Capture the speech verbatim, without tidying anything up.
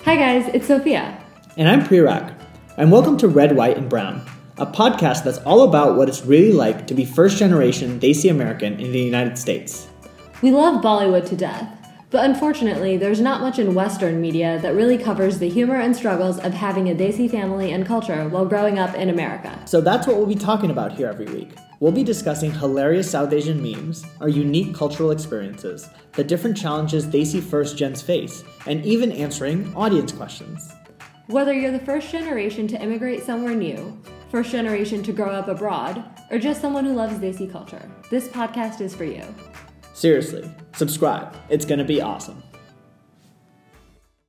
Hi guys, it's Sophia. And I'm Prerak. And welcome to Red, White, and Brown, a podcast that's all about what it's really like to be first-generation Desi American in the United States. We love Bollywood to death, but unfortunately there's not much in Western media that really covers the humor and struggles of having a Desi family and culture while growing up in America. So that's what we'll be talking about here every week. We'll be discussing hilarious South Asian memes, our unique cultural experiences, the different challenges Desi first gens face, and even answering audience questions. Whether you're the first generation to immigrate somewhere new, first generation to grow up abroad, or just someone who loves Desi culture, this podcast is for you. Seriously, subscribe. It's gonna be awesome.